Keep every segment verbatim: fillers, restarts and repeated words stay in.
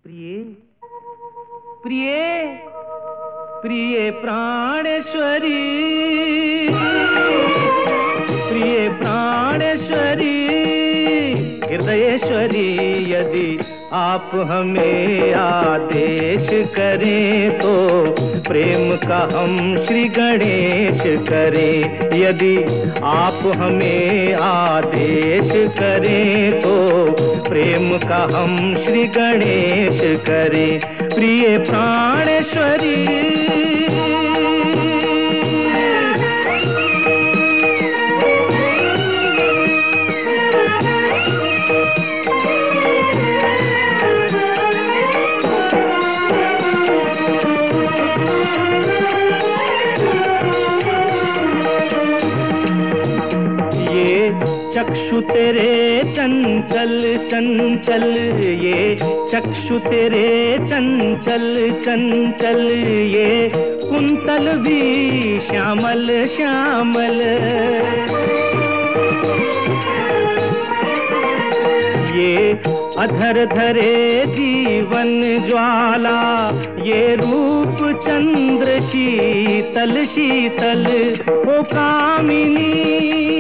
प्रिय प्रिय प्रिय प्राणेश्वरी, प्रिय प्राणेश्वरी, हृदयेश्वरी, यदि आप हमें आदेश करें तो प्रेम का हम श्री गणेश करें। यदि आप हमें आदेश करें तो प्रेम का हम श्री गणेश करें। प्रिय प्राणेश्वरी, चक्षु तेरे चंचल चंचल, ये चक्षु तेरे चंचल चंचल, ये कुंतल भी श्यामल श्यामल, ये अधर धरे जीवन ज्वाला, ये रूप चंद्र शीतल शीतल। ओ कामिनी,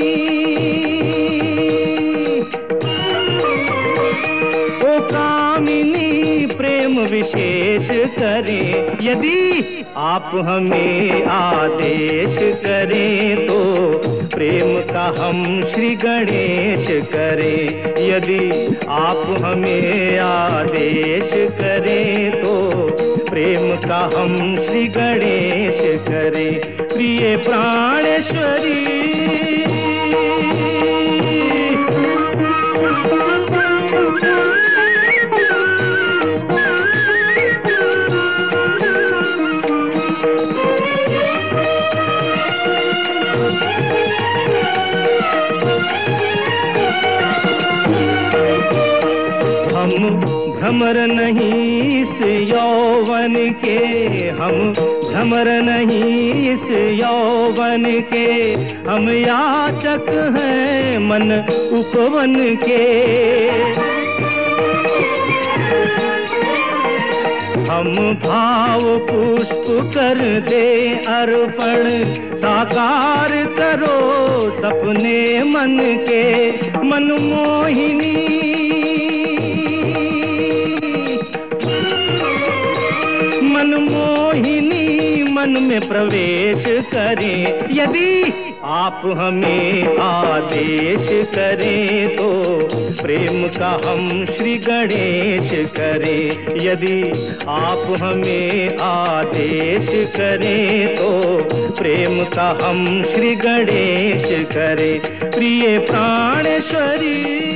ओ कामिनी, प्रेम विशेष करें। यदि आप हमें आदेश करें तो प्रेम का हम श्री गणेश करें। यदि आप हमें आदेश करें तो प्रेम का हम श्री गणेश करें। प्रिय प्राणेश्वरी, हम भ्रमर नहीं इस यौवन के, हम भ्रमर नहीं इस यौवन के, हम याचक हैं मन उपवन के। हम भाव पुष्प कर दे अर्पण, साकार करो सपने मन के। मनमोहिनी, मनमोहिनी, मन में प्रवेश करें। यदि आप हमें आदेश करें तो प्रेम का हम श्री गणेश करें। यदि आप हमें आदेश करें तो प्रेम का हम श्री गणेश करें। प्रिय प्राणेश्वरी,